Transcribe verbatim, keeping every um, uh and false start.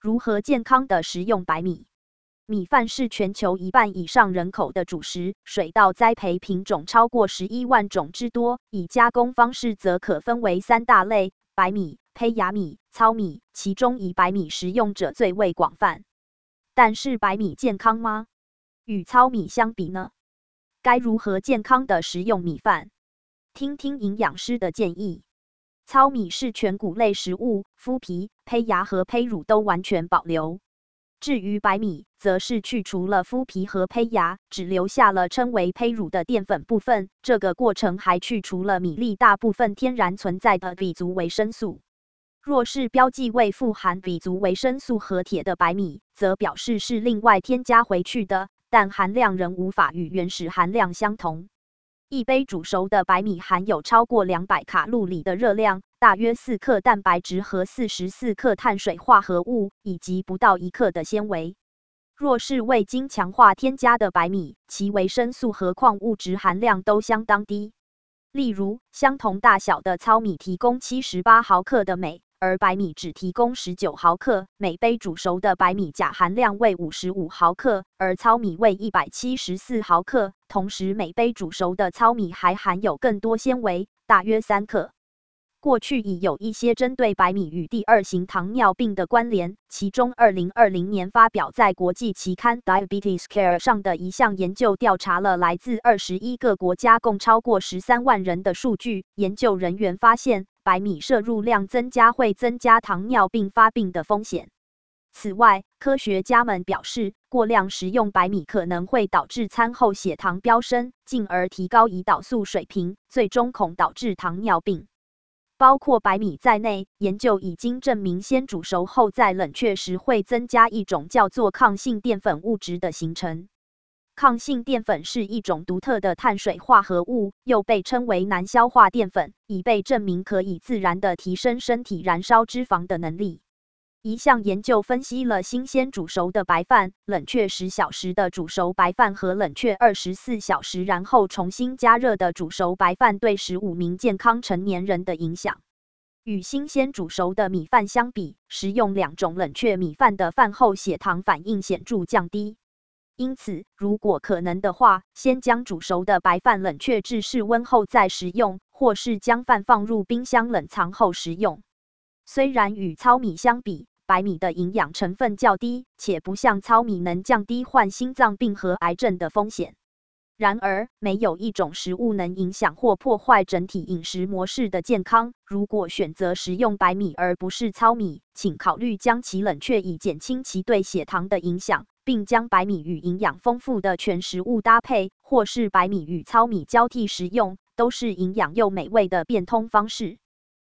如何健康的食用白米？米饭是全球一半以上人口的主食，水稻栽培品种超过十一万种之多，以加工方式则可分为三大类：白米、胚芽米、糙米，其中以白米食用者最为广泛。但是白米健康吗？与糙米相比呢？该如何健康的食用米饭？听听营养师的建议。糙米是全谷类食物，麸皮、胚芽和胚乳都完全保留。至于白米，则是去除了麸皮和胚芽，只留下了称为胚乳的淀粉部分。这个过程还去除了米粒大部分天然存在的笔族维生素。若是标记为富含笔族维生素和铁的白米，则表示是另外添加回去的，但含量仍无法与原始含量相同。一杯煮熟的白米含有超过两百卡路里的热量，大约四克蛋白质和四十四克碳水化合物，以及不到一克的纤维。若是未经强化添加的白米，其维生素和矿物质含量都相当低。例如，相同大小的糙米提供七十八毫克的镁，而白米只提供十九毫克。每杯煮熟的白米钾含量为五十五毫克，而糙米为一百七十四毫克。同时，每杯煮熟的糙米还含有更多纤维，大约三克。过去已有一些针对白米与第二型糖尿病的关联，其中二零二零年发表在国际期刊 Diabetes Care 上的一项研究调查了来自二十一个国家共超过十三万人的数据。研究人员发现，白米摄入量增加会增加糖尿病发病的风险。此外，科学家们表示，过量食用白米可能会导致餐后血糖飙升，进而提高胰岛素水平，最终恐导致糖尿病。包括白米在内，研究已经证明，先煮熟后再冷却时会增加一种叫做抗性淀粉物质的形成。抗性淀粉是一种独特的碳水化合物，又被称为难消化淀粉，已被证明可以自然地提升身体燃烧脂肪的能力。一项研究分析了新鲜煮熟的白饭、冷却十小时的煮熟白饭和冷却二十四小时然后重新加热的煮熟白饭对十五名健康成年人的影响。与新鲜煮熟的米饭相比，食用两种冷却米饭的饭后血糖反应显著降低。因此，如果可能的话，先将煮熟的白饭冷却至室温后再食用，或是将饭放入冰箱冷藏后食用。虽然与糙米相比，白米的营养成分较低，且不像糙米能降低患心脏病和癌症的风险。然而，没有一种食物能影响或破坏整体饮食模式的健康。如果选择食用白米而不是糙米，请考虑将其冷却以减轻其对血糖的影响，并将白米与营养丰富的全食物搭配，或是白米与糙米交替食用，都是营养又美味的变通方式。